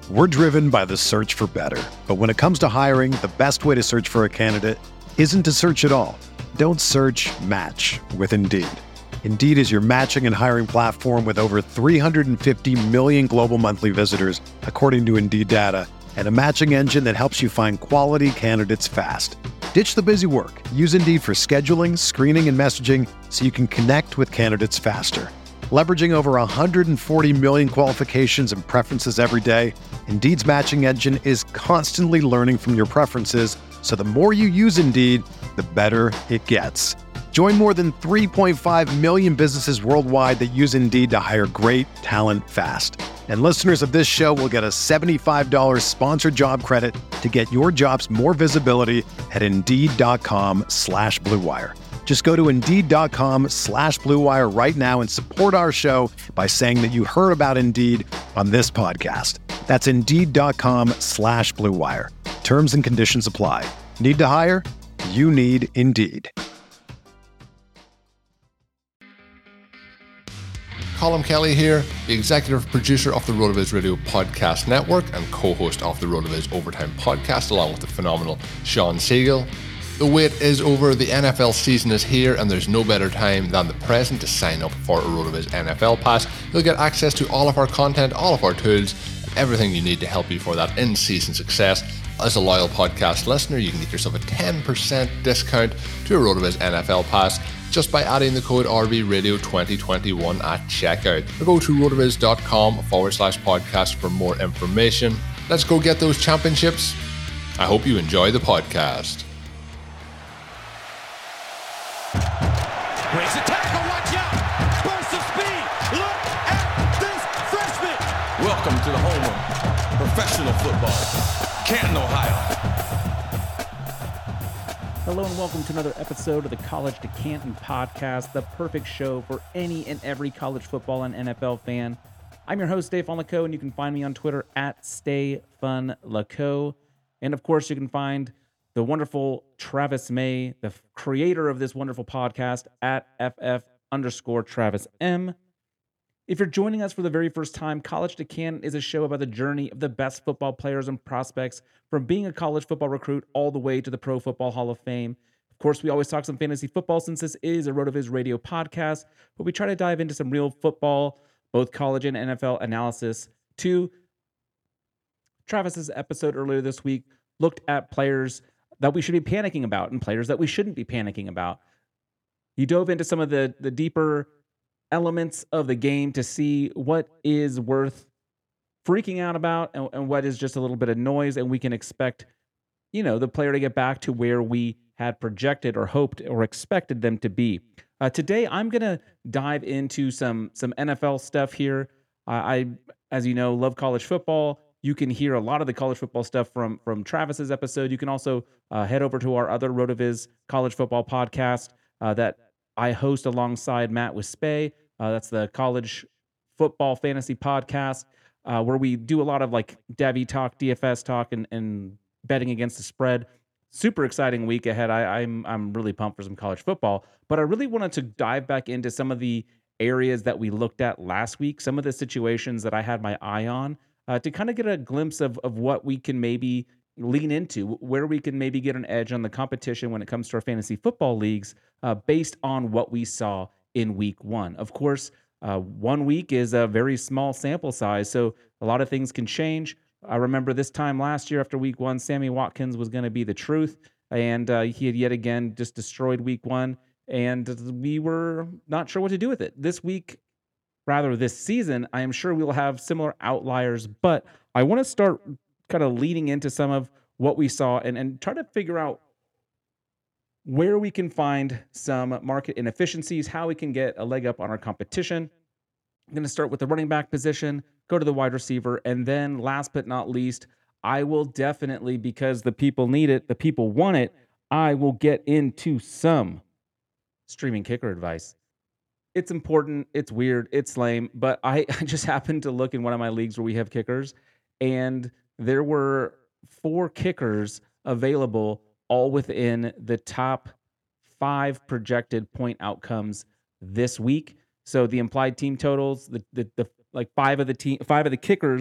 We're driven by the search for better. But when it comes to hiring, the best way to search for a candidate isn't to search at all. Don't search, match with Indeed. Indeed is your matching and hiring platform with over 350 million global monthly visitors, according to Indeed data, and a matching engine that helps you find quality candidates fast. Ditch the busy work. Use Indeed for scheduling, screening, and messaging so you can connect with candidates faster. Leveraging over 140 million qualifications and preferences every day, Indeed's matching engine is constantly learning from your preferences, so the more you use Indeed, the better it gets. Join more than 3.5 million businesses worldwide that use Indeed to hire great talent fast. And listeners of this show will get a $75 sponsored job credit to get your jobs more visibility at Indeed.com/Blue Wire. Just go to Indeed.com/Blue Wire right now and support our show by saying that you heard about Indeed on this podcast. That's Indeed.com/Blue Wire. Terms and conditions apply. Need to hire? You need Indeed. Colm Kelly here, the executive producer of the RotoViz Radio Podcast Network and co-host of the RotoViz Overtime Podcast, along with the phenomenal Sean Siegel. The wait is over, the NFL season is here, and there's no better time than the present to sign up for a RotoViz NFL Pass. You'll get access to all of our content, all of our tools, everything you need to help you for that in-season success. As a loyal podcast listener, you can get yourself a 10% discount to a RotoViz NFL Pass just by adding the code RVRadio2021 at checkout. Or go to rotoviz.com/podcast for more information. Let's go get those championships. I hope you enjoy the podcast. Breaks a tackle, watch out! Burst of speed! Look at this freshman! Welcome to the home of professional football, Canton, Ohio. Hello and welcome to another episode of the College to Canton podcast, the perfect show for any and every college football and NFL fan. I'm your host, Dave Laco, and you can find me on Twitter at StayFunLaco. And of course, you can find the wonderful Travis May, the creator of this wonderful podcast, at FF_Travis M. If you're joining us for the very first time, College to Canton is a show about the journey of the best football players and prospects from being a college football recruit all the way to the Pro Football Hall of Fame. Of course, we always talk some fantasy football since this is a RotoViz Radio podcast, but we try to dive into some real football, both college and NFL analysis. To Travis's episode earlier this week looked at players that we should be panicking about and players that we shouldn't be panicking about. He dove into some of the deeper elements of the game to see what is worth freaking out about and what is just a little bit of noise, and we can expect, the player to get back to where we had projected or hoped or expected them to be. Today, I'm going to dive into some NFL stuff here. I, as you know, love college football. You can hear a lot of the college football stuff from Travis's episode. You can also head over to our other RotoViz college football podcast that I host alongside Matt Wispay. That's the college football fantasy podcast where we do a lot of like Devy talk, DFS talk, and betting against the spread. Super exciting week ahead. I'm really pumped for some college football, but I really wanted to dive back into some of the areas that we looked at last week, some of the situations that I had my eye on to kind of get a glimpse of what we can maybe lean into, where we can maybe get an edge on the competition when it comes to our fantasy football leagues based on what we saw in week one. Of course, 1 week is a very small sample size, so a lot of things can change. I remember this time last year after week one, Sammy Watkins was going to be the truth, and he had yet again just destroyed week one, and we were not sure what to do with it. This season, I am sure we will have similar outliers, but I want to start kind of leading into some of what we saw and try to figure out where we can find some market inefficiencies, how we can get a leg up on our competition. I'm going to start with the running back position, go to the wide receiver, and then last but not least, I will definitely, because the people need it, the people want it, I will get into some streaming kicker advice. It's important, it's weird, it's lame, but I just happened to look in one of my leagues where we have kickers, and there were 4 kickers available, all within the top 5 projected point outcomes this week. So the implied team totals, the 5 of the kickers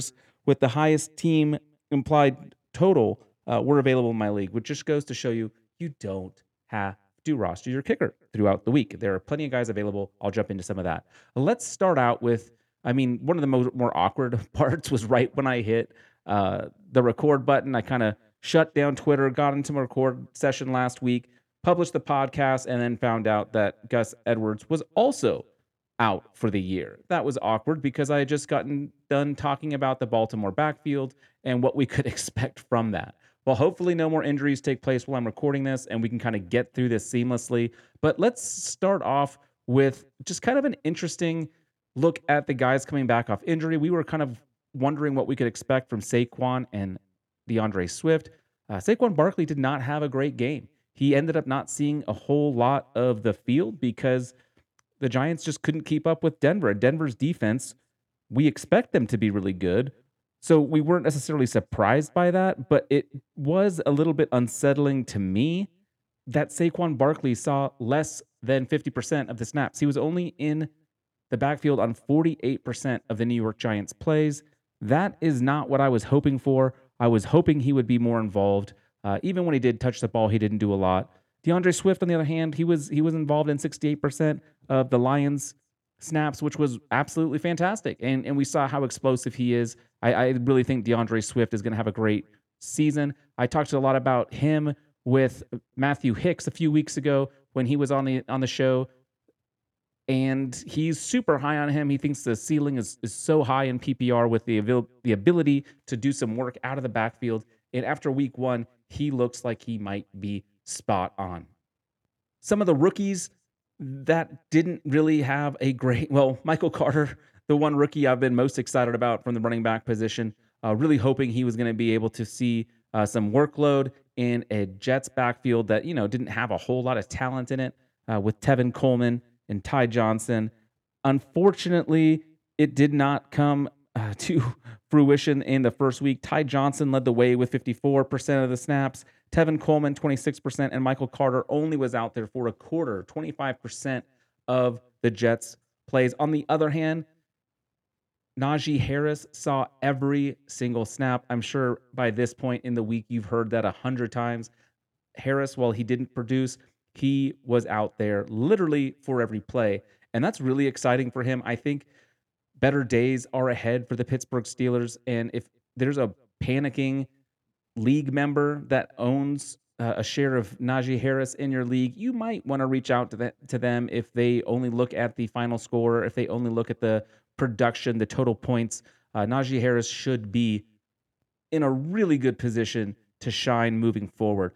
with the highest team implied total were available in my league, which just goes to show you don't have to roster your kicker throughout the week. There are plenty of guys available. I'll jump into some of that. Let's start out with, one of the more awkward parts was right when I hit the record button. I kind of shut down Twitter, got into my record session last week, published the podcast, and then found out that Gus Edwards was also out for the year. That was awkward because I had just gotten done talking about the Baltimore backfield and what we could expect from that. Well, hopefully no more injuries take place while I'm recording this and we can kind of get through this seamlessly. But let's start off with just kind of an interesting look at the guys coming back off injury. We were kind of wondering what we could expect from Saquon and DeAndre Swift. Saquon Barkley did not have a great game. He ended up not seeing a whole lot of the field because the Giants just couldn't keep up with Denver. Denver's defense, we expect them to be really good. So we weren't necessarily surprised by that, but it was a little bit unsettling to me that Saquon Barkley saw less than 50% of the snaps. He was only in the backfield on 48% of the New York Giants plays. That is not what I was hoping for. I was hoping he would be more involved. Even when he did touch the ball, he didn't do a lot. DeAndre Swift, on the other hand, he was involved in 68% of the Lions snaps, which was absolutely fantastic. And we saw how explosive he is. I really think DeAndre Swift is going to have a great season. I talked a lot about him with Matthew Hicks a few weeks ago when he was on the show. And he's super high on him. He thinks the ceiling is so high in PPR with the ability to do some work out of the backfield. And after week 1, he looks like he might be spot on. Some of the rookies that didn't really have a great, Michael Carter, the one rookie I've been most excited about from the running back position, really hoping he was going to be able to see some workload in a Jets backfield that, didn't have a whole lot of talent in it with Tevin Coleman and Ty Johnson. Unfortunately, it did not come to fruition in the first week. Ty Johnson led the way with 54% of the snaps. Tevin Coleman, 26%, and Michael Carter only was out there for a quarter, 25% of the Jets' plays. On the other hand, Najee Harris saw every single snap. I'm sure by this point in the week, you've heard that 100 times. Harris, while he didn't produce, he was out there literally for every play. And that's really exciting for him. I think better days are ahead for the Pittsburgh Steelers. And if there's a panicking league member that owns a share of Najee Harris in your league, you might want to reach out to them if they only look at the final score, if they only look at the production, the total points. Najee Harris should be in a really good position to shine moving forward.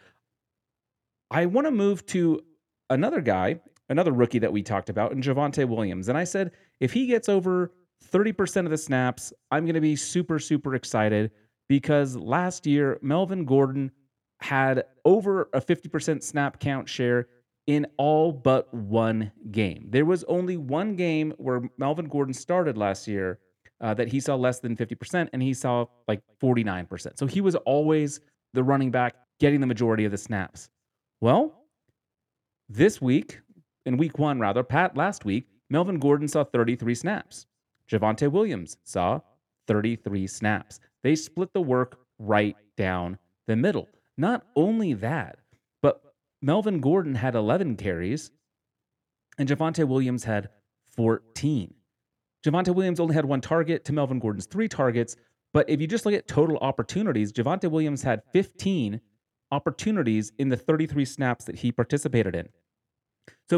I want to move to another guy, another rookie that we talked about, and Javonte Williams. And I said, if he gets over 30% of the snaps, I'm going to be super, super excited because last year, Melvin Gordon had over a 50% snap count share in all but one game. There was only one game where Melvin Gordon started last year that he saw less than 50%, and he saw like 49%. So he was always the running back getting the majority of the snaps. Well, this week, in week 1 rather, last week, Melvin Gordon saw 33 snaps. Javonte Williams saw 33 snaps. They split the work right down the middle. Not only that, but Melvin Gordon had 11 carries and Javonte Williams had 14. Javonte Williams only had 1 target to Melvin Gordon's 3 targets, but if you just look at total opportunities, Javonte Williams had 15 opportunities in the 33 snaps that he participated in. So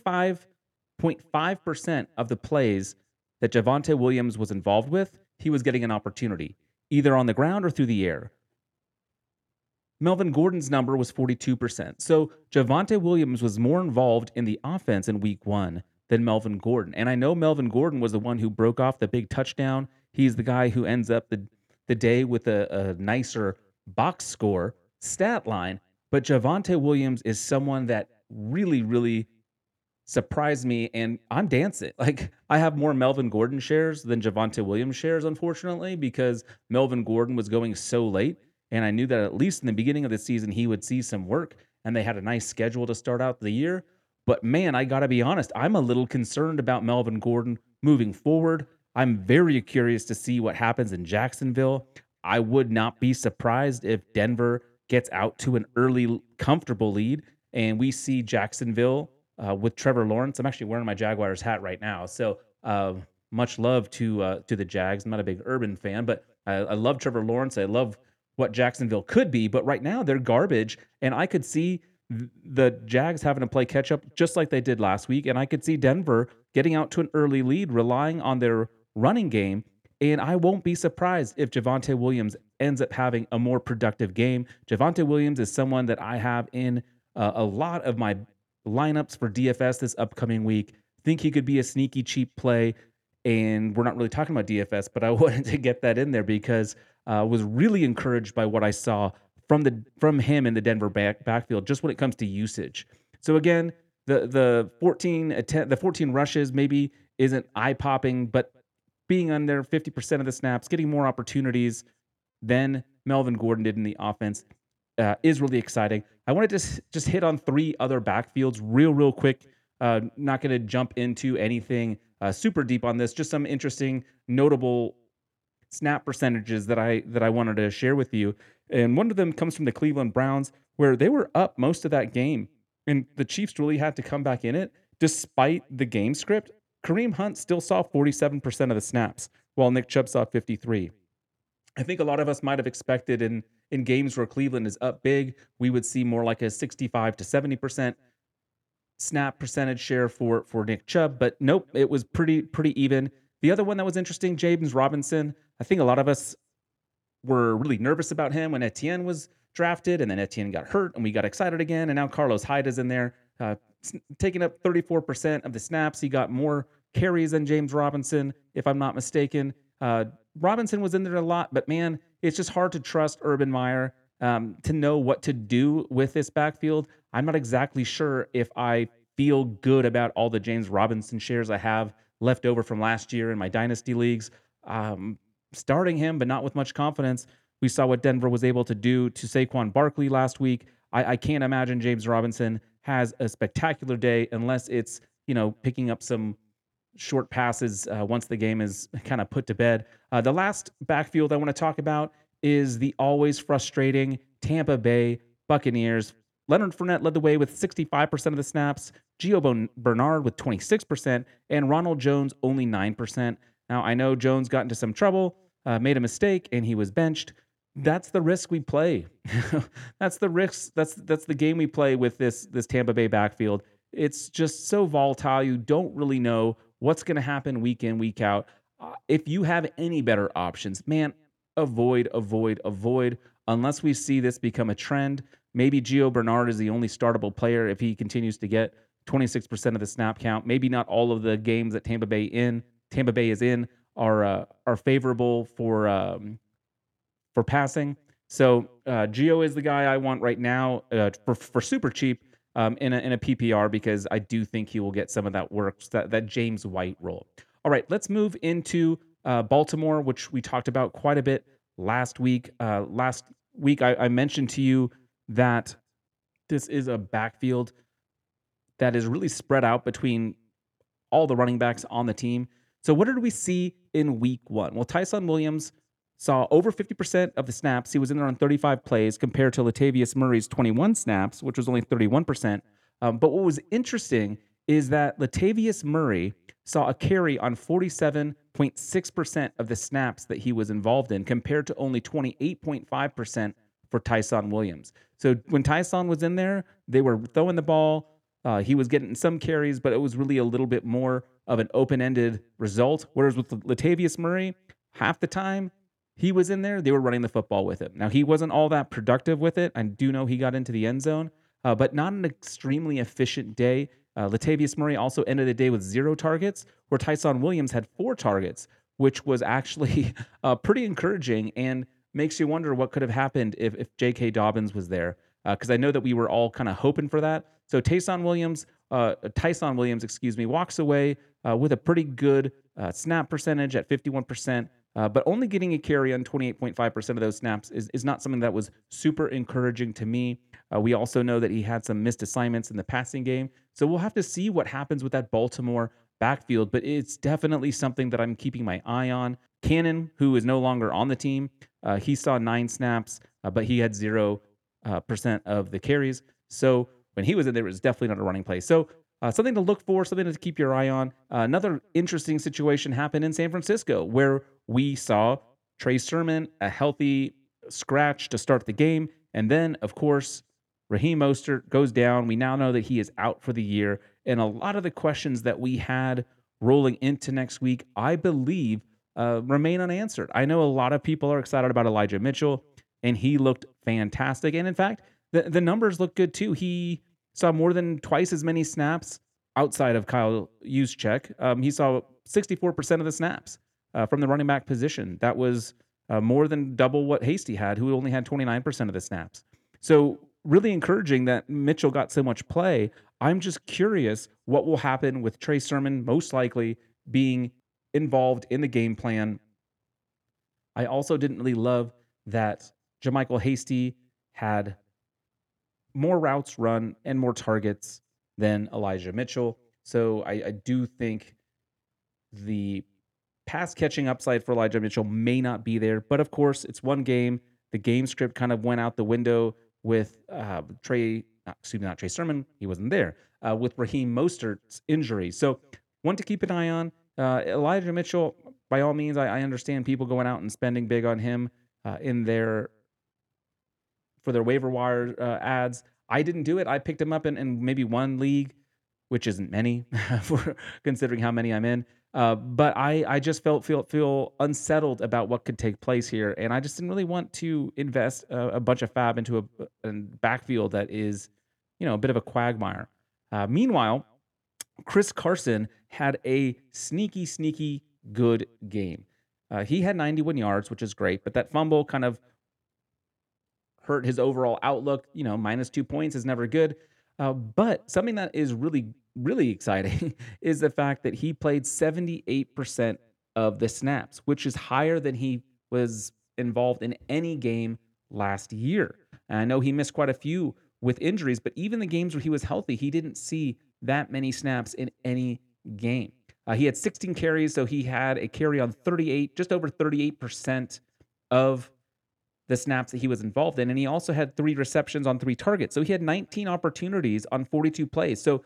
45.5% of the plays that Javonte Williams was involved with, he was getting an opportunity, either on the ground or through the air. Melvin Gordon's number was 42%. So Javonte Williams was more involved in the offense in week 1 than Melvin Gordon. And I know Melvin Gordon was the one who broke off the big touchdown. He's the guy who ends up the day with a nicer box score stat line. But Javonte Williams is someone that really, really surprised me, and I'm dancing. Like, I have more Melvin Gordon shares than Javonte Williams shares, unfortunately, because Melvin Gordon was going so late, and I knew that at least in the beginning of the season he would see some work, and they had a nice schedule to start out the year. But man, I gotta be honest, I'm a little concerned about Melvin Gordon moving forward. I'm very curious to see what happens in Jacksonville. I would not be surprised if Denver gets out to an early, comfortable lead, and we see Jacksonville with Trevor Lawrence. I'm actually wearing my Jaguars hat right now, so much love to the Jags. I'm not a big Urban fan, but I love Trevor Lawrence. I love what Jacksonville could be, but right now they're garbage, and I could see the Jags having to play catch up just like they did last week, and I could see Denver getting out to an early lead, relying on their running game. And I won't be surprised if Javonte Williams ends up having a more productive game. Javonte Williams is someone that I have in a lot of my lineups for DFS this upcoming week. Think he could be a sneaky cheap play. And we're not really talking about DFS, but I wanted to get that in there because I was really encouraged by what I saw from him in the Denver backfield, just when it comes to usage. So again, the 14 rushes maybe isn't eye popping, but being under 50% of the snaps, getting more opportunities than Melvin Gordon did in the offense is really exciting. I wanted to just hit on 3 other backfields real quick. Not going to jump into anything super deep on this. Just some interesting, notable snap percentages that I wanted to share with you. And one of them comes from the Cleveland Browns, where they were up most of that game, and the Chiefs really had to come back in it despite the game script. Kareem Hunt still saw 47% of the snaps, while Nick Chubb saw 53%. I think a lot of us might have expected in games where Cleveland is up big, we would see more like a 65 to 70% snap percentage share for Nick Chubb, but nope, it was pretty even. The other one that was interesting, James Robinson. I think a lot of us were really nervous about him when Etienne was drafted, and then Etienne got hurt, and we got excited again, and now Carlos Hyde is in there, taking up 34% of the snaps. He got more carries than James Robinson, if I'm not mistaken. Robinson was in there a lot, but man, it's just hard to trust Urban Meyer to know what to do with this backfield. I'm not exactly sure if I feel good about all the James Robinson shares I have left over from last year in my dynasty leagues. Starting him, but not with much confidence. We saw what Denver was able to do to Saquon Barkley last week. I can't imagine James Robinson has a spectacular day unless it's, picking up some short passes once the game is kind of put to bed. The last backfield I want to talk about is the always frustrating Tampa Bay Buccaneers. Leonard Fournette led the way with 65% of the snaps, Gio Bernard with 26%, and Ronald Jones only 9%. Now, I know Jones got into some trouble, made a mistake, and he was benched. That's the risk we play. That's the risk. That's the game we play with this Tampa Bay backfield. It's just so volatile. You don't really know what's going to happen week in, week out. If you have any better options, man, avoid. Unless we see this become a trend. Maybe Gio Bernard is the only startable player if he continues to get 26% of the snap count. Maybe not all of the games that Tampa Bay is in are favorable for passing. So Gio is the guy I want right now for super cheap in a PPR, because I do think he will get some of that work, that James White role. All right, let's move into Baltimore, which we talked about quite a bit last week. Last week I mentioned to you that this is a backfield that is really spread out between all the running backs on the team. So what did we see in week 1? Well, Tyson Williams saw over 50% of the snaps. He was in there on 35 plays compared to Latavius Murray's 21 snaps, which was only 31%. But what was interesting is that Latavius Murray saw a carry on 47.6% of the snaps that he was involved in, compared to only 28.5% for Tyson Williams. So when Tyson was in there, they were throwing the ball. He was getting some carries, but it was really a little bit more of an open-ended result. Whereas with Latavius Murray, half the time he was in there, they were running the football with him. Now, he wasn't all that productive with it. I do know he got into the end zone, but not an extremely efficient day. Latavius Murray also ended the day with 0 targets, where Tyson Williams had 4 targets, which was actually pretty encouraging and makes you wonder what could have happened if J.K. Dobbins was there, because I know that we were all kind of hoping for that. So Tyson Williams, walks away with a pretty good snap percentage at 51%, but only getting a carry on 28.5% of those snaps is not something that was super encouraging to me. We also know that he had some missed assignments in the passing game, so we'll have to see what happens with that Baltimore backfield, but it's definitely something that I'm keeping my eye on. Cannon, who is no longer on the team, he saw 9 snaps, but he had 0% of the carries. So when he was in there, it was definitely not a running play. So something to look for, something to keep your eye on. Another interesting situation happened in San Francisco where we saw Trey Sermon, a healthy scratch to start the game. And then, of course, Raheem Mostert goes down. We now know that he is out for the year. And a lot of the questions that we had rolling into next week, I believe, remain unanswered. I know a lot of people are excited about Elijah Mitchell, and he looked fantastic. And in fact, the numbers look good too. He saw more than twice as many snaps outside of Kyle Juszczyk. He saw 64% of the snaps from the running back position. That was more than double what Hasty had, who only had 29% of the snaps. So really encouraging that Mitchell got so much play. I'm just curious what will happen with Trey Sermon most likely being involved in the game plan. I also didn't really love that JaMycal Hasty had more routes run and more targets than Elijah Mitchell. So I do think the pass catching upside for Elijah Mitchell may not be there. But of course, it's one game. The game script kind of went out the window with not Trey Sermon. He wasn't there. With Raheem Mostert's injury. So one to keep an eye on. Elijah Mitchell, by all means, I understand people going out and spending big on him for their waiver wire ads. I didn't do it. I picked him up in maybe one league, which isn't many for considering how many I'm in. But I just feel unsettled about what could take place here, and I just didn't really want to invest a bunch of fab into a backfield that is, a bit of a quagmire. Meanwhile, Chris Carson had a sneaky good game. He had 91 yards, which is great, but that fumble kind of hurt his overall outlook. Minus 2 points is never good. But something that is really exciting is the fact that he played 78% of the snaps, which is higher than he was involved in any game last year. And I know he missed quite a few with injuries, but even the games where he was healthy, he didn't see that many snaps in any game. He had 16 carries, so he had a carry on just over 38% of the snaps that he was involved in. And he also had 3 receptions on 3 targets. So he had 19 opportunities on 42 plays. So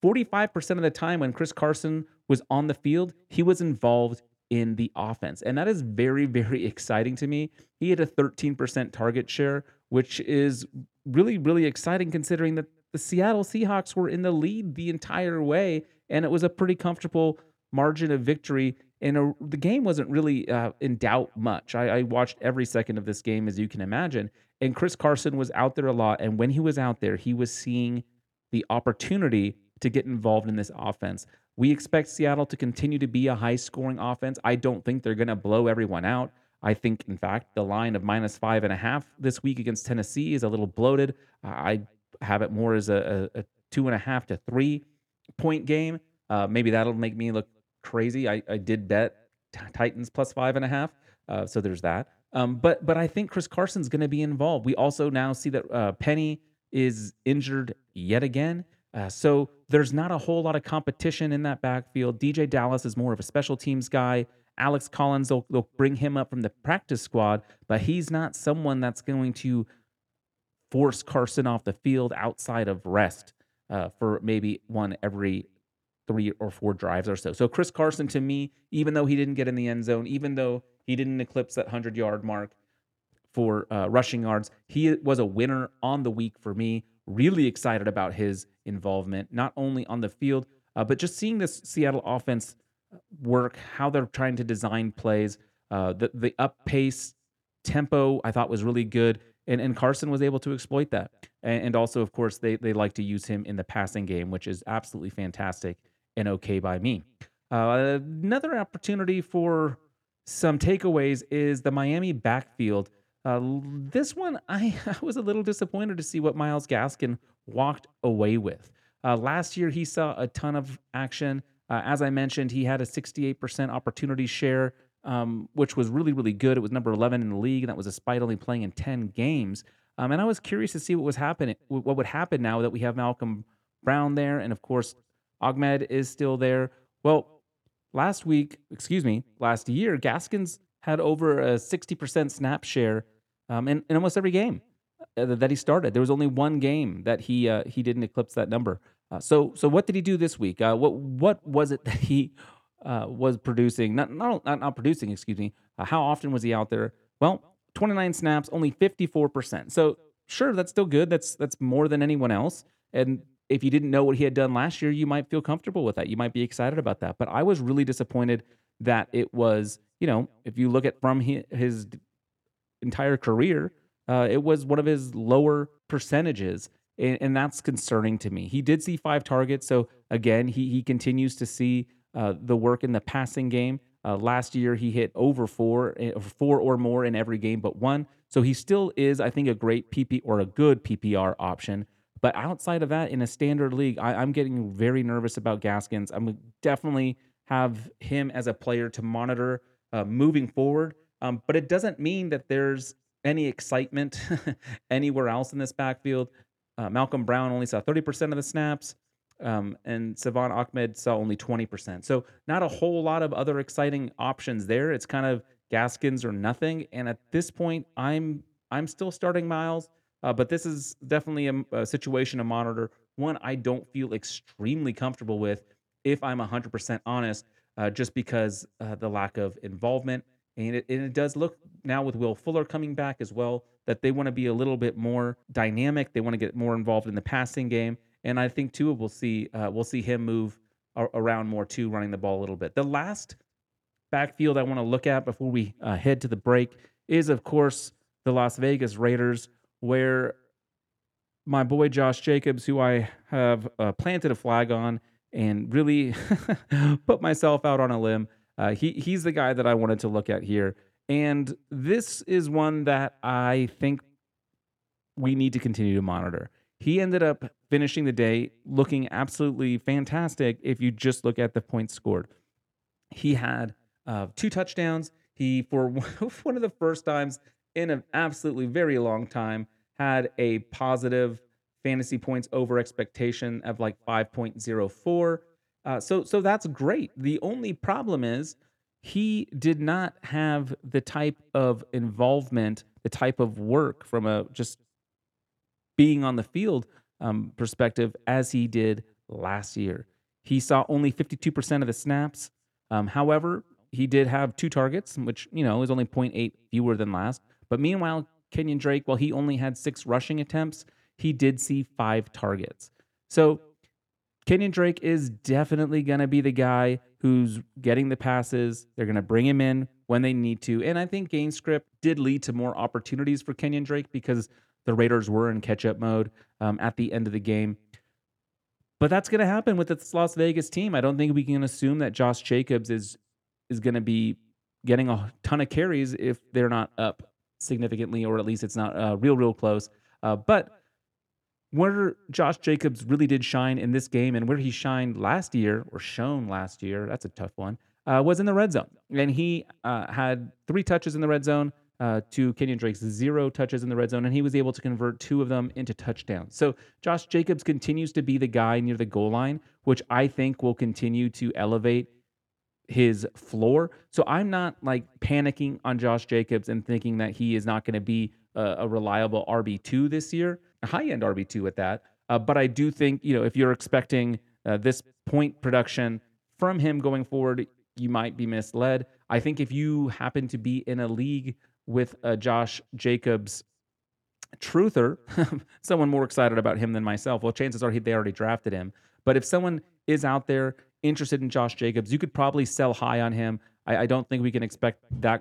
45% of the time when Chris Carson was on the field, he was involved in the offense. And that is very, very exciting to me. He had a 13% target share, which is really exciting considering that the Seattle Seahawks were in the lead the entire way, and it was a pretty comfortable margin of victory. And the game wasn't really in doubt much. I watched every second of this game, as you can imagine. And Chris Carson was out there a lot. And when he was out there, he was seeing the opportunity to get involved in this offense. We expect Seattle to continue to be a high-scoring offense. I don't think they're going to blow everyone out. I think, in fact, the line of minus 5.5 this week against Tennessee is a little bloated. I have it more as a 2.5 to 3 point game. Maybe that'll make me look crazy. I did bet Titans plus 5.5. So there's that. But I think Chris Carson's going to be involved. We also now see that Penny is injured yet again. So there's not a whole lot of competition in that backfield. DJ Dallas is more of a special teams guy. Alex Collins, they'll bring him up from the practice squad, but he's not someone that's going to force Carson off the field outside of rest for maybe one every 3 or 4 drives or so. So Chris Carson, to me, even though he didn't get in the end zone, even though he didn't eclipse that 100-yard mark for rushing yards, he was a winner on the week for me. Really excited about his involvement, not only on the field, but just seeing this Seattle offense work, how they're trying to design plays, the up pace tempo I thought was really good. And Carson was able to exploit that. And also, of course, they like to use him in the passing game, which is absolutely fantastic and okay by me. Another opportunity for some takeaways is the Miami backfield. This one, I was a little disappointed to see what Myles Gaskin walked away with. Last year, he saw a ton of action. As I mentioned, he had a 68% opportunity share, which was really good. It was number 11 in the league, and that was despite only playing in 10 games. And I was curious to see what would happen now that we have Malcolm Brown there, and of course, Ahmed is still there. Well, last year, Gaskins had over a 60% snap share in almost every game that he started. There was only one game that he didn't eclipse that number. So what did he do this week? What was it that he was producing? Not producing. Excuse me. How often was he out there? Well, 29 snaps, only 54%. So sure, that's still good. That's more than anyone else. And if you didn't know what he had done last year, you might feel comfortable with that. You might be excited about that. But I was really disappointed that it was, if you look at from his entire career, it was one of his lower percentages. And that's concerning to me. He did see 5 targets. So again, he continues to see the work in the passing game. Last year, he hit over 4 or more in every game but one. So he still is, I think, a great a good PPR option. But outside of that, in a standard league, I'm getting very nervous about Gaskins. I'm definitely have him as a player to monitor moving forward. But it doesn't mean that there's any excitement anywhere else in this backfield. Malcolm Brown only saw 30% of the snaps, and Salvon Ahmed saw only 20%. So not a whole lot of other exciting options there. It's kind of Gaskins or nothing. And at this point, I'm still starting Miles. But this is definitely a situation to monitor. One I don't feel extremely comfortable with, if I'm 100% honest, just because the lack of involvement. And it does look now with Will Fuller coming back as well that they want to be a little bit more dynamic. They want to get more involved in the passing game. And I think too we'll see him move around more too, running the ball a little bit. The last backfield I want to look at before we head to the break is, of course, the Las Vegas Raiders, where my boy Josh Jacobs, who I have planted a flag on and really put myself out on a limb, he's the guy that I wanted to look at here. And this is one that I think we need to continue to monitor. He ended up finishing the day looking absolutely fantastic if you just look at the points scored. He had 2 touchdowns. He, for one of the first times in an absolutely very long time, had a positive fantasy points over expectation of like 5.04. So that's great. The only problem is he did not have the type of involvement, the type of work from a just being on the field perspective as he did last year. He saw only 52% of the snaps. However, he did have 2 targets, which, is only 0.8 fewer than last. But meanwhile, Kenyon Drake, while he only had 6 rushing attempts, he did see 5 targets. So Kenyon Drake is definitely going to be the guy who's getting the passes. They're going to bring him in when they need to. And I think game script did lead to more opportunities for Kenyon Drake because the Raiders were in catch-up mode at the end of the game. But that's going to happen with this Las Vegas team. I don't think we can assume that Josh Jacobs is going to be getting a ton of carries if they're not up significantly, or at least it's not real close. But where Josh Jacobs really did shine in this game, and where he shined last year, or shown last year, that's a tough one, was in the red zone. And he had 3 touches in the red zone to Kenyon Drake's 0 touches in the red zone, and he was able to convert 2 of them into touchdowns. So Josh Jacobs continues to be the guy near the goal line, which I think will continue to elevate his floor. So I'm not like panicking on Josh Jacobs and thinking that he is not going to be a reliable RB2 this year, a high-end RB2 at that. But I do think, if you're expecting this point production from him going forward, you might be misled. I think if you happen to be in a league with a Josh Jacobs truther, someone more excited about him than myself, well, chances are they already drafted him. But if someone is out there interested in Josh Jacobs, you could probably sell high on him. I don't think we can expect that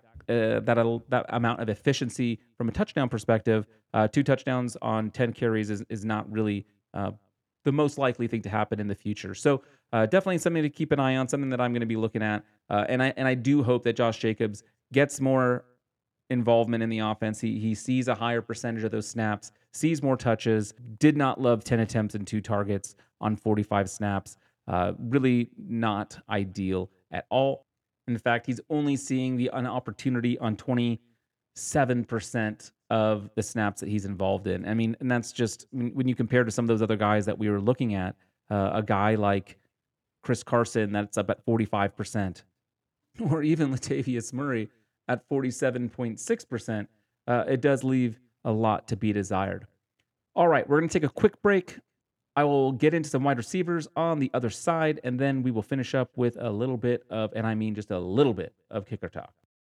amount of efficiency from a touchdown perspective. 2 touchdowns on 10 carries is not really the most likely thing to happen in the future. So definitely something to keep an eye on, something that I'm going to be looking at. And I do hope that Josh Jacobs gets more involvement in the offense. He sees a higher percentage of those snaps, sees more touches, did not love 10 attempts and 2 targets on 45 snaps. Really not ideal at all. In fact, he's only seeing an opportunity on 27% of the snaps that he's involved in. I mean, and that's just when you compare to some of those other guys that we were looking at, a guy like Chris Carson, that's up at 45%, or even Latavius Murray at 47.6%, it does leave a lot to be desired. All right, we're going to take a quick break. I will get into some wide receivers on the other side, and then we will finish up with a little bit of, and I mean just a little bit of kicker talk.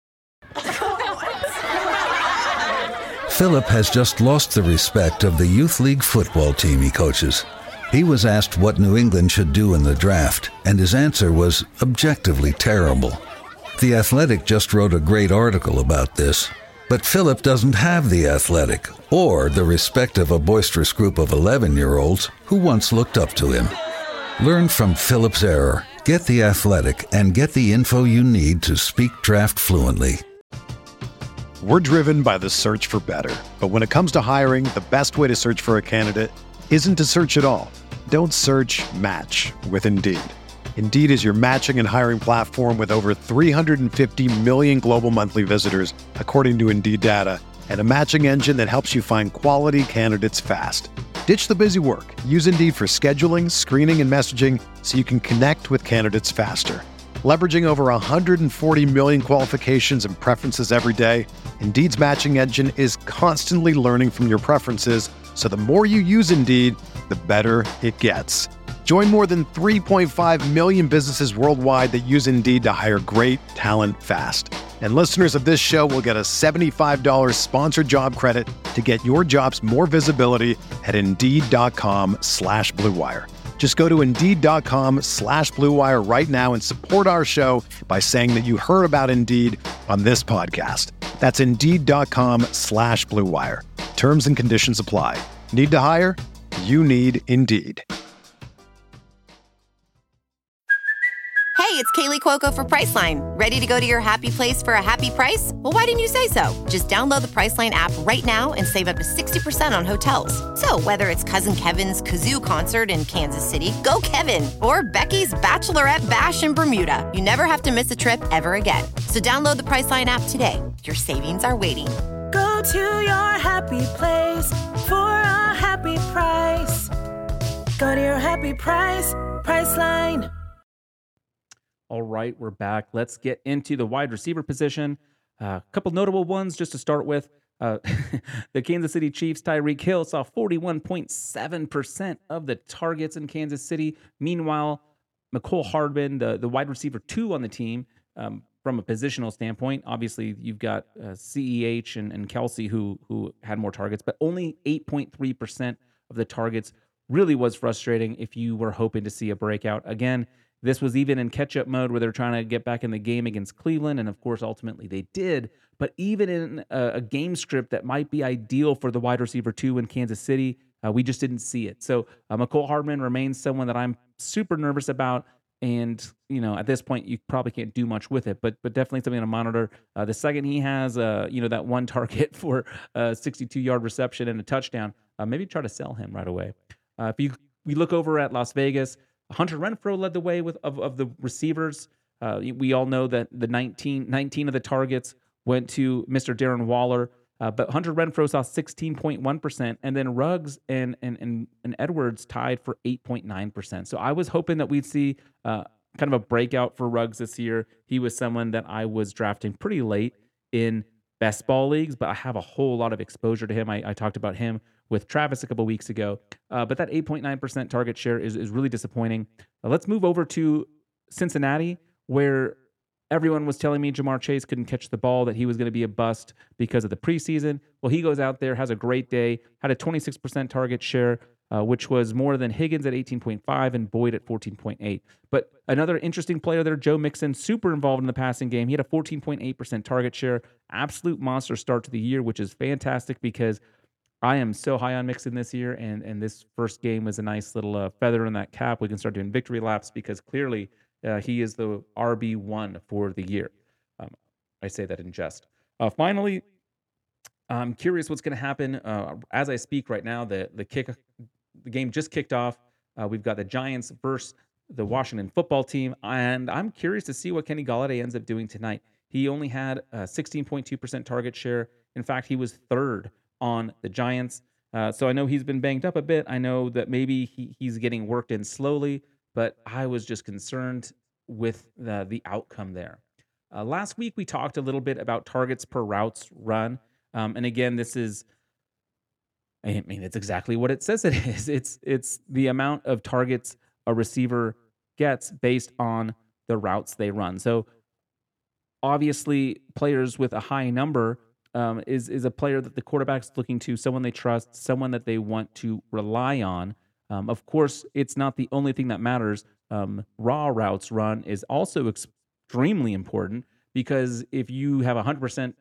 Philip has just lost the respect of the youth league football team he coaches. He was asked what New England should do in the draft, and his answer was objectively terrible. The Athletic just wrote a great article about this, but Philip doesn't have the Athletic or the respect of a boisterous group of 11-year-olds who once looked up to him. Learn from Philip's error, get the Athletic, and get the info you need to speak draft fluently. We're driven by the search for better. But when it comes to hiring, the best way to search for a candidate isn't to search at all. Don't search, match with Indeed. Indeed is your matching and hiring platform with over 350 million global monthly visitors, according to Indeed data, and a matching engine that helps you find quality candidates fast. Ditch the busy work. Use Indeed for scheduling, screening, and messaging so you can connect with candidates faster. Leveraging over 140 million qualifications and preferences every day, Indeed's matching engine is constantly learning from your preferences, so the more you use Indeed, the better it gets. Join more than 3.5 million businesses worldwide that use Indeed to hire great talent fast. And listeners of this show will get a $75 sponsored job credit to get your jobs more visibility at Indeed.com/Blue Wire. Just go to Indeed.com/Blue Wire right now and support our show by saying that you heard about Indeed on this podcast. That's Indeed.com/Blue Wire. Terms and conditions apply. Need to hire? You need Indeed. Hey, it's Kaylee Cuoco for Priceline. Ready to go to your happy place for a happy price? Well, why didn't you say so? Just download the Priceline app right now and save up to 60% on hotels. So whether it's Cousin Kevin's Kazoo Concert in Kansas City, go Kevin, or Becky's Bachelorette Bash in Bermuda, you never have to miss a trip ever again. So download the Priceline app today. Your savings are waiting. Go to your happy place for a happy price. Go to your happy price, Priceline. All right, we're back. Let's get into the wide receiver position. A couple notable ones just to start with. The Kansas City Chiefs' Tyreek Hill saw 41.7% of the targets in Kansas City. Meanwhile, Mecole Hardman, the wide receiver 2 on the team, from a positional standpoint, obviously you've got CEH and Kelsey who had more targets, but only 8.3% of the targets. Really was frustrating if you were hoping to see a breakout. Again, this was even in catch-up mode where they're trying to get back in the game against Cleveland, and of course, ultimately they did. But even in a game script that might be ideal for the wide receiver 2 in Kansas City, we just didn't see it. So Mecole Hardman remains someone that I'm super nervous about, and at this point, you probably can't do much with it, but definitely something to monitor. The second he has, that one target for a 62-yard reception and a touchdown, maybe try to sell him right away. We look over at Las Vegas. Hunter Renfrow led the way of the receivers. We all know that the 19 of the targets went to Mr. Darren Waller, but Hunter Renfrow saw 16.1%, and then Ruggs and Edwards tied for 8.9%. So I was hoping that we'd see kind of a breakout for Ruggs this year. He was someone that I was drafting pretty late in best ball leagues, but I have a whole lot of exposure to him. I talked about him with Travis a couple weeks ago, but that 8.9% target share is really disappointing. Let's move over to Cincinnati, where everyone was telling me Jamar Chase couldn't catch the ball, that he was going to be a bust because of the preseason. Well, he goes out there, has a great day, had a 26% target share, which was more than Higgins at 18.5 and Boyd at 14.8. But another interesting player there, Joe Mixon, super involved in the passing game. He had a 14.8% target share, absolute monster start to the year, which is fantastic because I am so high on Mixon this year, and this first game was a nice little feather in that cap. We can start doing victory laps because clearly he is the RB1 for the year. I say that in jest. Finally, I'm curious what's going to happen as I speak right now. The game just kicked off. We've got the Giants versus the Washington football team, and I'm curious to see what Kenny Golladay ends up doing tonight. He only had a 16.2% target share. In fact, he was third on the Giants. So I know he's been banged up a bit. I know that maybe he's getting worked in slowly, but I was just concerned with the outcome there. Last week, we talked a little bit about targets per routes run. And again, it's exactly what it says it is. It's the amount of targets a receiver gets based on the routes they run. So obviously, players with a high number is a player that the quarterback's looking to, someone they trust, someone that they want to rely on. Of course, it's not the only thing that matters. Raw routes run is also extremely important, because if you have 100%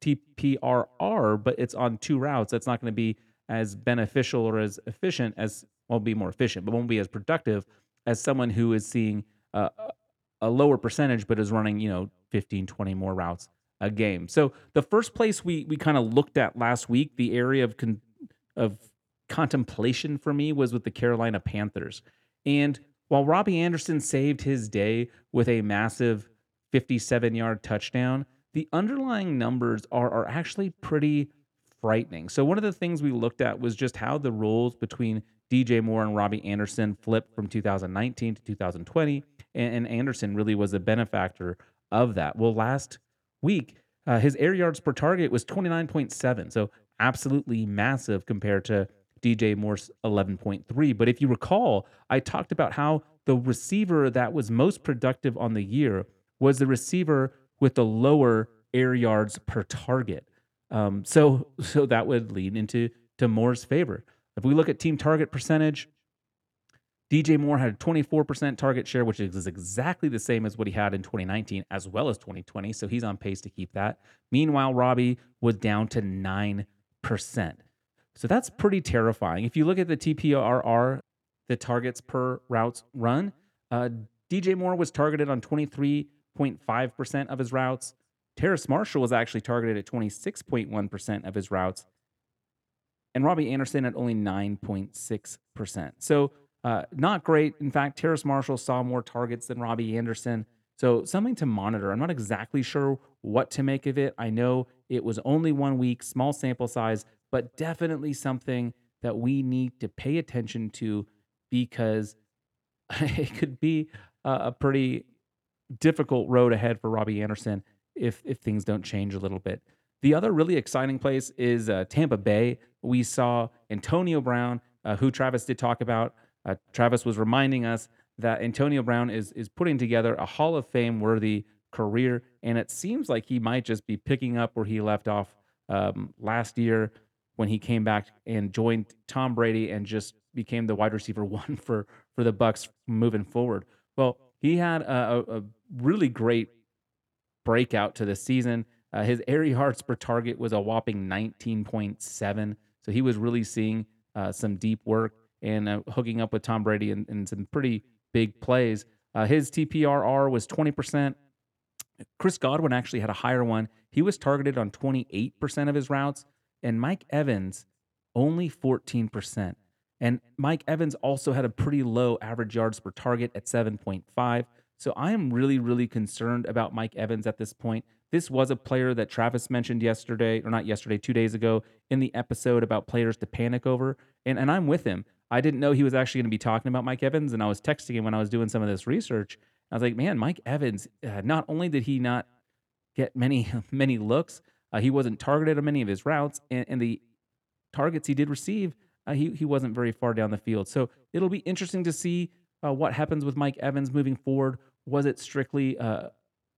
TPRR, but it's on two routes, that's not going to be as beneficial or as efficient as, well, be more efficient, but won't be as productive as someone who is seeing a lower percentage, but is running, 15, 20 more routes a game. So the first place we kind of looked at last week, the area of contemplation for me, was with the Carolina Panthers. And while Robbie Anderson saved his day with a massive 57-yard touchdown, the underlying numbers are actually pretty frightening. So one of the things we looked at was just how the roles between DJ Moore and Robbie Anderson flipped from 2019 to 2020, and Anderson really was a benefactor of that. Well, last week, his air yards per target was 29.7, so absolutely massive compared to DJ Moore's 11.3. But if you recall, I talked about how the receiver that was most productive on the year was the receiver with the lower air yards per target. So that would lead into Moore's favor. If we look at team target percentage, DJ Moore had a 24% target share, which is exactly the same as what he had in 2019 as well as 2020. So he's on pace to keep that. Meanwhile, Robbie was down to 9%. So that's pretty terrifying. If you look at the TPRR, the targets per routes run, DJ Moore was targeted on 23.5% of his routes. Terrace Marshall was actually targeted at 26.1% of his routes. And Robbie Anderson at only 9.6%. So not great. In fact, Terrace Marshall saw more targets than Robbie Anderson. So something to monitor. I'm not exactly sure what to make of it. I know it was only 1 week, small sample size, but definitely something that we need to pay attention to, because it could be a pretty difficult road ahead for Robbie Anderson if things don't change a little bit. The other really exciting place is Tampa Bay. We saw Antonio Brown, who Travis did talk about. Travis was reminding us that Antonio Brown is putting together a Hall of Fame worthy career, and it seems like he might just be picking up where he left off last year when he came back and joined Tom Brady and just became the wide receiver one for the Bucs moving forward. Well, he had a really great breakout to the season. His air yards per target was a whopping 19.7. So he was really seeing some deep work and hooking up with Tom Brady in some pretty big plays. His TPRR was 20%. Chris Godwin actually had a higher one. He was targeted on 28% of his routes, and Mike Evans only 14%. And Mike Evans also had a pretty low average yards per target at 7.5. So I am really, really concerned about Mike Evans at this point. This was a player that Travis mentioned yesterday, or not yesterday, 2 days ago, in the episode about players to panic over. And I'm with him. I didn't know he was actually going to be talking about Mike Evans, and I was texting him when I was doing some of this research. I was like, man, Mike Evans, not only did he not get many looks, he wasn't targeted on many of his routes, and the targets he did receive, he wasn't very far down the field. So it'll be interesting to see what happens with Mike Evans moving forward. Was it strictly a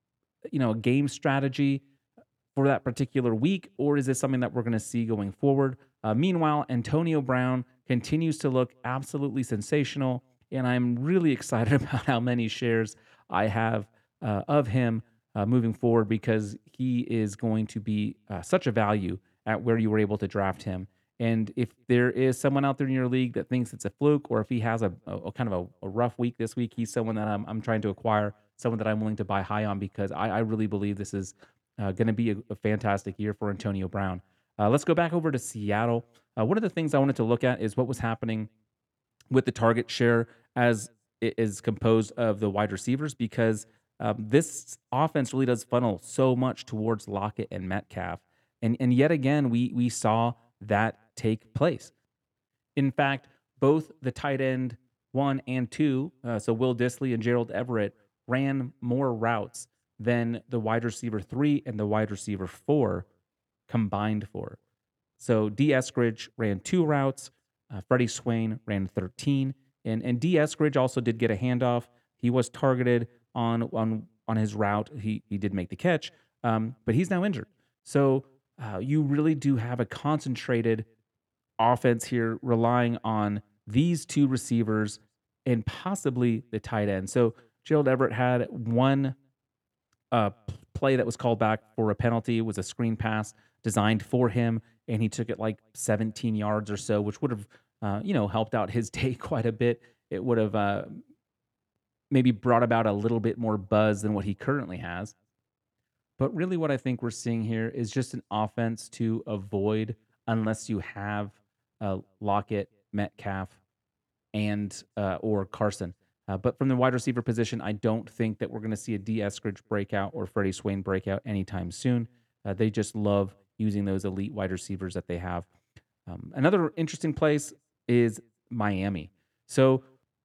game strategy for that particular week, or is this something that we're going to see going forward? Meanwhile, Antonio Brown continues to look absolutely sensational, and I'm really excited about how many shares I have of him moving forward, because he is going to be such a value at where you were able to draft him. And if there is someone out there in your league that thinks it's a fluke, or if he has a kind of a rough week this week, he's someone that I'm trying to acquire, someone that I'm willing to buy high on, because I really believe this is going to be a fantastic year for Antonio Brown. Let's go back over to Seattle. One of the things I wanted to look at is what was happening with the target share as it is composed of the wide receivers, because this offense really does funnel so much towards Lockett and Metcalf. And yet again, we saw that take place. In fact, both the tight end 1 and 2, so Will Dissly and Gerald Everett, ran more routes than the wide receiver 3 and the wide receiver 4 combined for. So D. Eskridge ran 2 routes. Freddie Swain ran 13. And D. Eskridge also did get a handoff. He was targeted on his route. He did make the catch, but he's now injured. So you really do have a concentrated offense here relying on these 2 receivers and possibly the tight end. So Gerald Everett had one play that was called back for a penalty. It was a screen pass designed for him, and he took it like 17 yards or so, which would have helped out his day quite a bit. It would have maybe brought about a little bit more buzz than what he currently has. But really what I think we're seeing here is just an offense to avoid unless you have Lockett, Metcalf, and or Carson. But from the wide receiver position, I don't think that we're going to see a D. Eskridge breakout or Freddie Swain breakout anytime soon. They just love using those elite wide receivers that they have. Another interesting place is Miami. So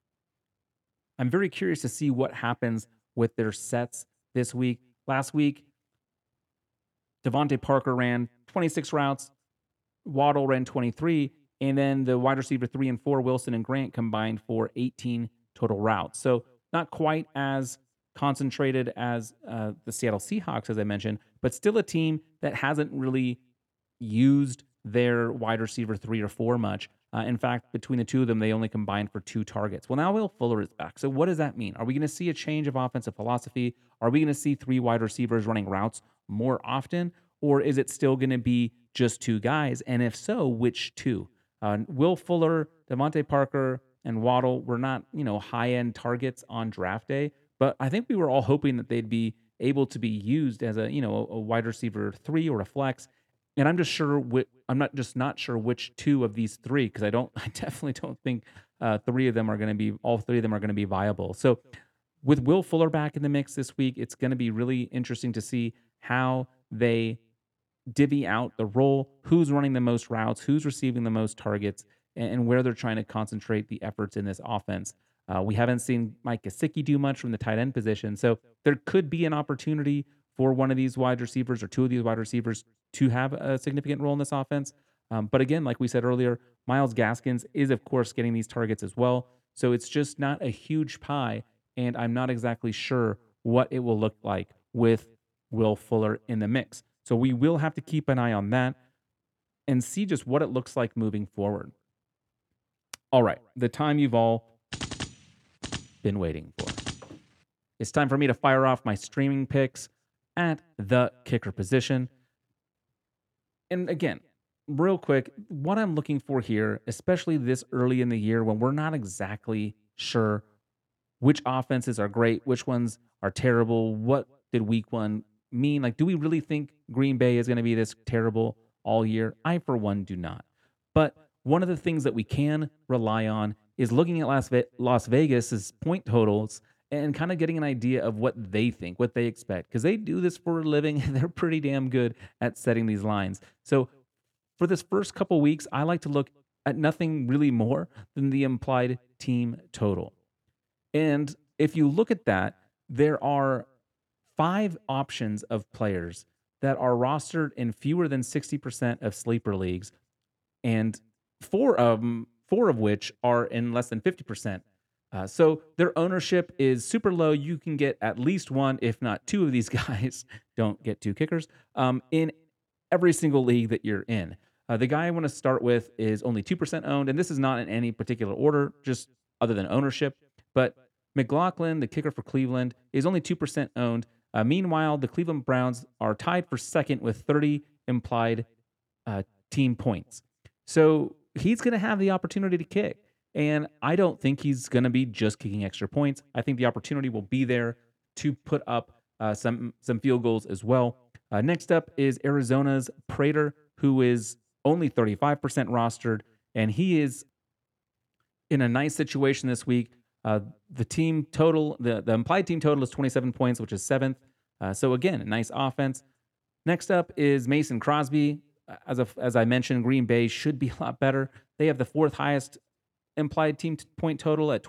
I'm very curious to see what happens with their sets this week. Last week, Devontae Parker ran 26 routes, Waddle ran 23, and then the wide receiver 3 and 4, Wilson and Grant, combined for 18 total routes. So not quite as concentrated as the Seattle Seahawks, as I mentioned, but still a team that hasn't really used their wide receiver 3 or 4 much. In fact, between the 2 of them, they only combined for 2 targets. Well, now Will Fuller is back. So what does that mean? Are we going to see a change of offensive philosophy? Are we going to see 3 wide receivers running routes more often? Or is it still going to be just 2 guys? And if so, which 2? Will Fuller, Devontae Parker, and Waddle were not, high-end targets on draft day, but I think we were all hoping that they'd be able to be used as a wide receiver 3 or a flex. And I'm not sure which 2 of these 3, because I definitely don't think all 3 of them are going to be viable. So with Will Fuller back in the mix this week, it's going to be really interesting to see how they divvy out the role, who's running the most routes, who's receiving the most targets, and where they're trying to concentrate the efforts in this offense. We haven't seen Mike Gesicki do much from the tight end position, so there could be an opportunity for one of these wide receivers or 2 of these wide receivers to have a significant role in this offense. But again, like we said earlier, Myles Gaskins is, of course, getting these targets as well. So it's just not a huge pie, and I'm not exactly sure what it will look like with Will Fuller in the mix. So we will have to keep an eye on that and see just what it looks like moving forward. All right, the time you've all been waiting for. It's time for me to fire off my streaming picks at the kicker position. And again, real quick, what I'm looking for here, especially this early in the year when we're not exactly sure which offenses are great, which ones are terrible, what did week 1 mean? Like, do we really think Green Bay is going to be this terrible all year? I, for one, do not. But one of the things that we can rely on is looking at Las Vegas's point totals and kind of getting an idea of what they think, what they expect, because they do this for a living and they're pretty damn good at setting these lines. So for this first couple weeks, I like to look at nothing really more than the implied team total. And if you look at that, there are 5 options of players that are rostered in fewer than 60% of sleeper leagues, and 4 of which are in less than 50%. So their ownership is super low. You can get at least 1, if not 2 of these guys, don't get 2 kickers, in every single league that you're in. The guy I want to start with is only 2% owned, and this is not in any particular order, just other than ownership. But McLaughlin, the kicker for Cleveland, is only 2% owned. Meanwhile, the Cleveland Browns are tied for second with 30 implied team points. So he's going to have the opportunity to kick. And I don't think he's going to be just kicking extra points. I think the opportunity will be there to put up some field goals as well. Next up is Arizona's Prater, who is only 35% rostered, and he is in a nice situation this week. The team total, the implied team total is 27 points, which is 7th. So again, a nice offense. Next up is Mason Crosby. As I mentioned, Green Bay should be a lot better. They have the 4th highest implied team point total at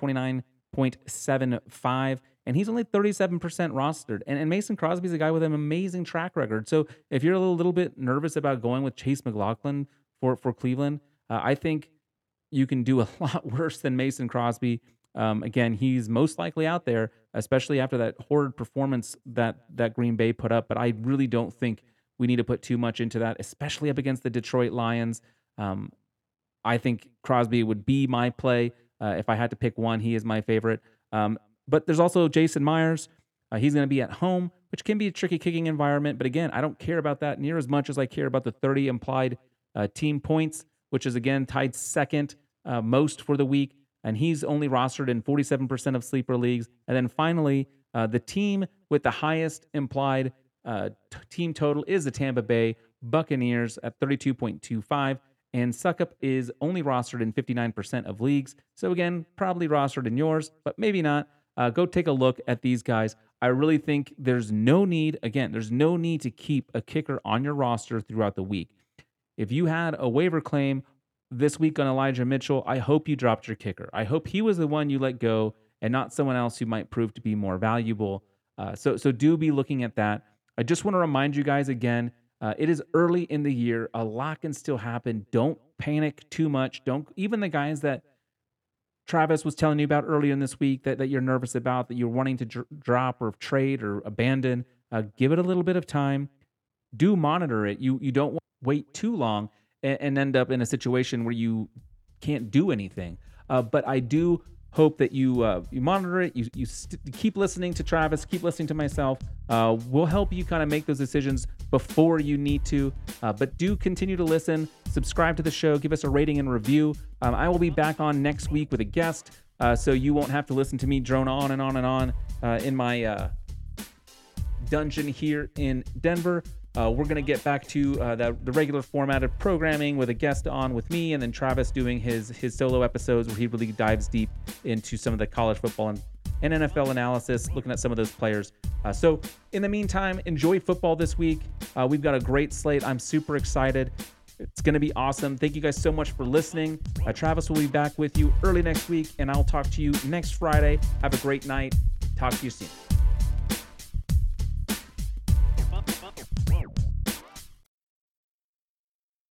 29.75, and he's only 37% rostered. And Mason Crosby's a guy with an amazing track record. So if you're a little bit nervous about going with Chase McLaughlin for Cleveland, I think you can do a lot worse than Mason Crosby. Again, he's most likely out there, especially after that horrid performance that Green Bay put up. But I really don't think we need to put too much into that, especially up against the Detroit Lions. I think Crosby would be my play. If I had to pick one, he is my favorite. But there's also Jason Myers. He's going to be at home, which can be a tricky kicking environment. But again, I don't care about that near as much as I care about the 30 implied team points, which is, again, tied second most for the week. And he's only rostered in 47% of sleeper leagues. And then finally, the team with the highest implied team total is the Tampa Bay Buccaneers at 32.25. And Suckup is only rostered in 59% of leagues. So again, probably rostered in yours, but maybe not. Go take a look at these guys. I really think there's no need to keep a kicker on your roster throughout the week. If you had a waiver claim this week on Elijah Mitchell, I hope you dropped your kicker. I hope he was the one you let go and not someone else who might prove to be more valuable. So do be looking at that. I just want to remind you guys again, it is early in the year. A lot can still happen. Don't panic too much. Even the guys that Travis was telling you about earlier in this week that you're nervous about, that you're wanting to drop or trade or abandon, give it a little bit of time. Do monitor it. You don't want to wait too long and end up in a situation where you can't do anything. But I do hope that you monitor it. You keep listening to Travis, keep listening to myself. We'll help you kind of make those decisions before you need to. But do continue to listen, subscribe to the show, give us a rating and review. I will be back on next week with a guest, so you won't have to listen to me drone on and on and on in my dungeon here in Denver. We're going to get back to the regular format of programming with a guest on with me, and then Travis doing his solo episodes where he really dives deep into some of the college football and NFL analysis, looking at some of those players. So in the meantime, enjoy football this week. We've got a great slate. I'm super excited. It's going to be awesome. Thank you guys so much for listening. Travis will be back with you early next week, and I'll talk to you next Friday. Have a great night. Talk to you soon.